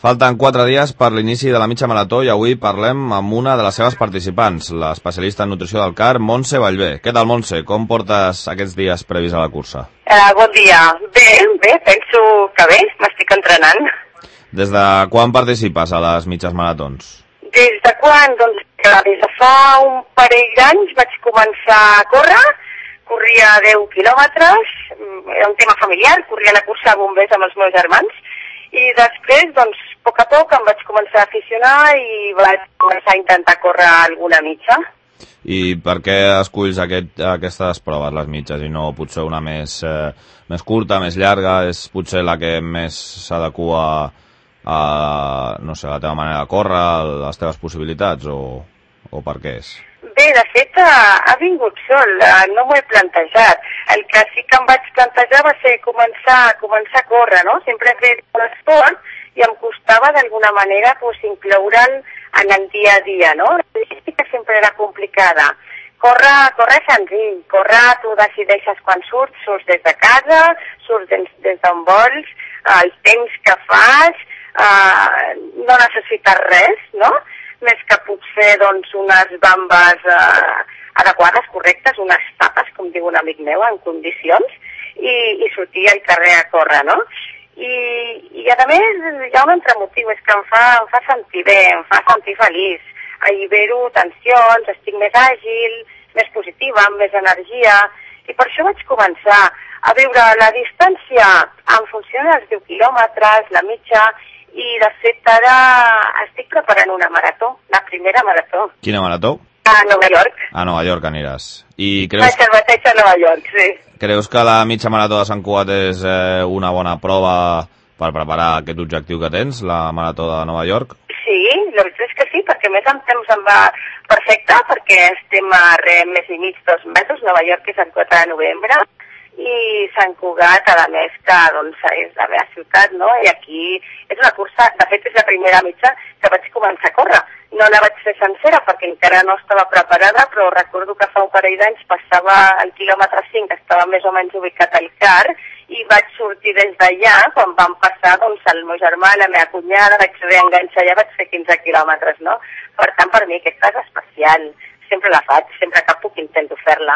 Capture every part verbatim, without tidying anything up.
Falten quatre dies per l'inici de la mitja marató i avui parlem amb una de les seves participants, l'especialista en nutrició del C A R, Montse Vallvé. Què tal, Montse? Com portes aquests dies previs a la cursa? Uh, bon dia. Bé, bé, penso que bé, m'estic entrenant. Des de quan participes a les mitges maratons? Des de quan? Doncs des de fa un parell d'anys vaig començar a córrer, corria deu quilòmetres, era un tema familiar, corria la cursa a bombers amb els meus germans, i després, doncs, a poc a poc em vaig començar a aficionar i vaig començar a intentar córrer alguna mitja. I per què esculls aquest, aquestes proves, les mitges, i no potser una més, eh, més curta, més llarga? És potser la que més s'adequa a, no sé, a la teva manera de córrer, a les teves possibilitats, o, o per què és? Bé, de fet, ha vingut sol, no m'ho he plantejat. El que sí que em vaig plantejar va ser començar, començar a córrer, no? Sempre he fet l'esport i em costava d'alguna manera pues, incloure'l en el dia a dia, no? La logística sempre era complicada. Córrer, córrer senzill, córrer tu decideixes quan surts, surts des de casa, surts des, des d'on vols, el temps que fas, eh, no necessites res, no? Més que potser doncs, unes bambes eh, adequades, correctes, unes tapes, com diu un amic meu, en condicions, i, i sortir al carrer a córrer, no? I, i a més hi ha un altre motiu, és que em fa, em fa sentir bé, em fa sentir feliç, allibero tensions, estic més àgil, més positiva, amb més energia, i per això vaig començar a veure la distància en funció dels deu quilòmetres, la mitja, i de fet ara estic preparant una marató, la primera marató. Quina marató? A Nova York. A Nova York aniràs. I creus... Vaig al mateix a Nova York, sí. Creus que la mitja marató de Sant Cugat és eh, una bona prova per preparar aquest objectiu que tens, la marató de Nova York? Sí, la veritat és que sí, perquè a més en temps em va perfecte, perquè estem a res més i mig, dos mesos, Nova York és el quatre de novembre, i Sant Cugat, a més, que doncs, és la meva ciutat, no? I aquí és una cursa, de fet és la primera mitja que vaig començar a córrer. No la vaig fer sencera perquè encara no estava preparada, però recordo que fa un parell d'anys passava el quilòmetre cinc, que estava més o menys ubicat al C A R, i vaig sortir des d'allà, quan vam passar doncs, el meu germà, la meva cunyada, vaig reenganxar allà, vaig fer quinze quilòmetres, no? Per tant, per mi aquesta és especial. Sempre la faig, sempre que puc intento fer-la.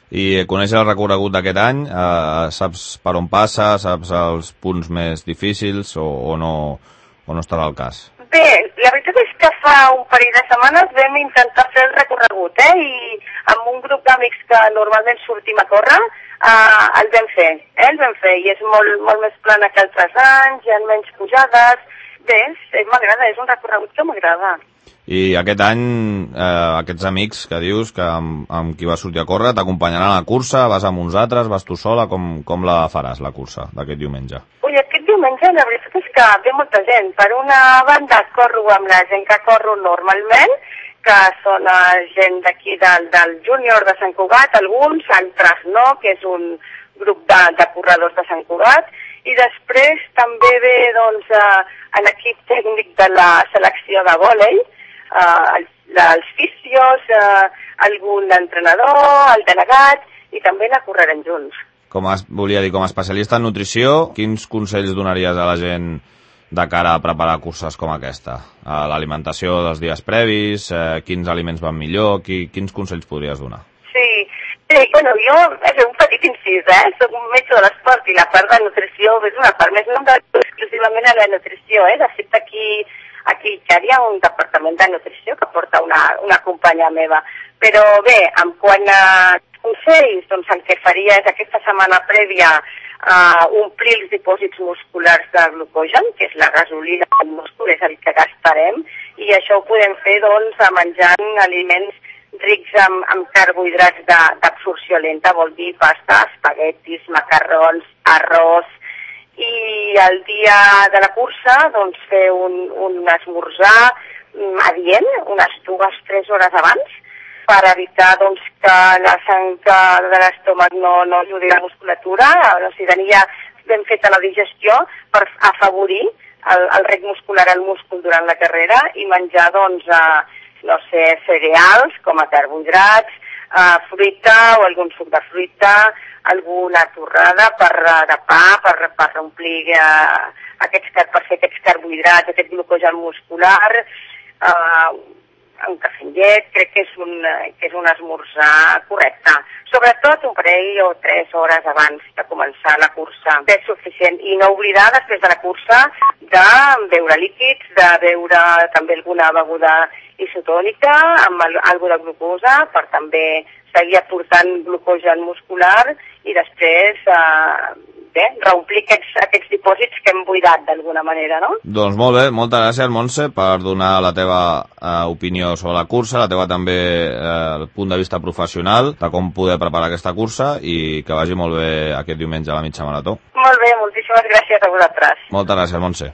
I coneixes el recorregut d'aquest any? Eh, saps per on passa? Saps els punts més difícils o, o, no, o no estarà al cas? Bé, la veritat és que fa un parell de setmanes vam intentar fer el recorregut, eh? I amb un grup d'amics que normalment sortim a córrer, eh, el vam fer, eh? El vam fer, i és molt, molt més plana que altres anys, hi ha menys pujades. Bé, m'agrada, és un recorregut que m'agrada. I aquest any, eh, aquests amics que dius, que amb, amb qui vas sortir a córrer, t'acompanyaran a la cursa? Vas amb uns altres? Vas tu sola? Com, com la faràs, la cursa d'aquest diumenge? Ui, aquest diumenge la veritat és que ve molta gent. Per una banda corro amb la gent que corro normalment, que són gent d'aquí del, del júnior de Sant Cugat, alguns, altres no, que és un grup de, de corredors de Sant Cugat, i després també ve doncs, eh, l'equip tècnic de la selecció de vòlei, Uh, els, els fisios, uh, algun entrenador, el delegat, i també la correrem junts. Com a, volia dir, com a especialista en nutrició, quins consells donaries a la gent de cara a preparar curses com aquesta? Uh, l'alimentació dels dies previs, uh, quins aliments van millor, qui, quins consells podries donar? Sí, sí, bueno, jo he fet un petit incís, eh? Soc un metge de l'esport i la part de nutrició és una part més, no em dedico exclusivament a la nutrició, eh? De fet, aquí Aquí hi ha un departament de nutrició que porta una, una companya meva. Però bé, en quant a consells, doncs el que faria és aquesta setmana prèvia uh, omplir els dipòsits musculars de glucogen, que és la gasolina del múscul, és el que gastarem, i això ho podem fer doncs menjant aliments rics amb, amb carbohidrats d'absorció lenta, vol dir pasta, espaguetis, macarrons, arròs, i el dia de la cursa doncs, fer un, un esmorzar adient, unes dues, tres hores abans, per evitar doncs, que la sang de l'estómac no, no ajudi la musculatura, o sigui, tenir ja ben feta la digestió per afavorir el, el rec muscular al múscul durant la carrera i menjar, doncs, eh, no sé, cereals com a carbohidrats, eh, fruita o algun suc de fruita, alguna torrada per de pa, per, per omplir eh, aquests, per fer aquests carbohidrats, aquest glucogen muscular, eh, un cafè amb llet, crec que és un, que és un esmorzar correcte. Sobretot un parell o tres hores abans de començar la cursa. És suficient. I no oblidar després de la cursa de beure líquids, de beure també alguna beguda isotònica amb alguna de glucosa per també seguir aportant glucogen muscular i després eh, bé, reomplir aquests, aquests dipòsits que hem buidat d'alguna manera, no? Doncs molt bé, moltes gràcies, Montse, per donar la teva eh, opinió sobre la cursa, la teva també eh, el punt de vista professional de com poder preparar aquesta cursa i que vagi molt bé aquest diumenge a la mitja marató. Molt bé, moltíssimes gràcies a vosaltres. Moltes gràcies, Montse.